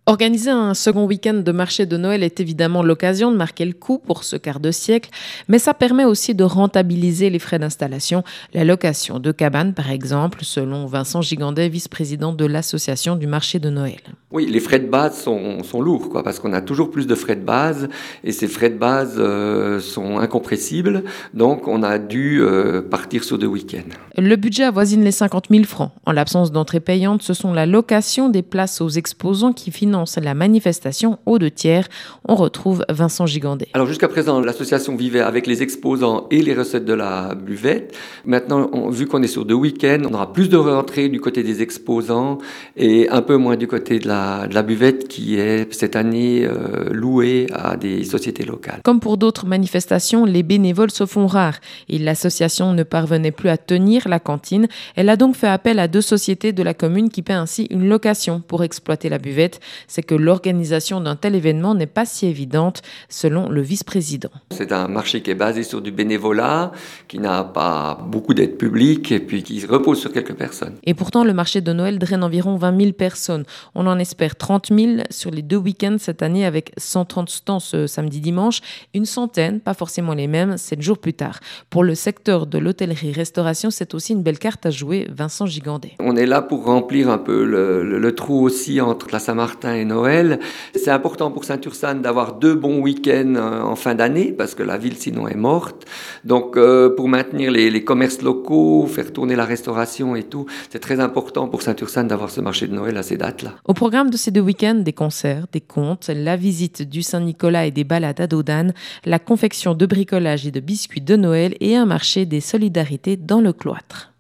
Organiser un second week-end de marché de Noël est évidemment l'occasion de marquer le coup pour ce quart de siècle, mais ça permet aussi de rentabiliser les frais d'installation, la location de cabanes par exemple, selon Vincent Gigandet, vice-président de l'association du marché de Noël. Oui, les frais de base sont lourds, quoi, parce qu'on a toujours plus de frais de base, et ces frais de base sont incompressibles, donc on a dû partir sur 2 week-ends. Le budget avoisine les 50 000 francs. En l'absence d'entrée payante, ce sont la location des places aux exposants qui financent la manifestation aux 2/3. On retrouve Vincent Gigandet. Alors jusqu'à présent, l'association vivait avec les exposants et les recettes de la buvette. Maintenant, vu qu'on est sur 2 week-ends, on aura plus de rentrées du côté des exposants et un peu moins du côté de la buvette qui est cette année louée à des sociétés locales. Comme pour d'autres manifestations, les bénévoles se font rares et l'association ne parvenait plus à tenir la cantine. Elle a donc fait appel à 2 sociétés de la commune qui paient ainsi une location pour exploiter la buvette. C'est que l'organisation d'un tel événement n'est pas si évidente, selon le vice-président. C'est un marché qui est basé sur du bénévolat, qui n'a pas beaucoup d'aide publique et puis qui repose sur quelques personnes. Et pourtant, le marché de Noël draine environ 20 000 personnes. On en espère 30 000 sur les 2 week-ends cette année avec 130 stands ce samedi-dimanche, une centaine, pas forcément les mêmes, 7 jours plus tard. Pour le secteur de l'hôtellerie-restauration, c'est aussi une belle carte à jouer, Vincent Gigandet. On est là pour remplir un peu le trou aussi entre la Saint-Martin et Noël. C'est important pour Saint-Ursanne d'avoir 2 bons week-ends en fin d'année parce que la ville sinon est morte. Donc pour maintenir les commerces locaux, faire tourner la restauration et tout, c'est très important pour Saint-Ursanne d'avoir ce marché de Noël à ces dates-là. Au programme de ces 2 week-ends, des concerts, des contes, la visite du Saint-Nicolas et des balades à dos d'âne, la confection de bricolage et de biscuits de Noël et un marché des solidarités dans le cloître.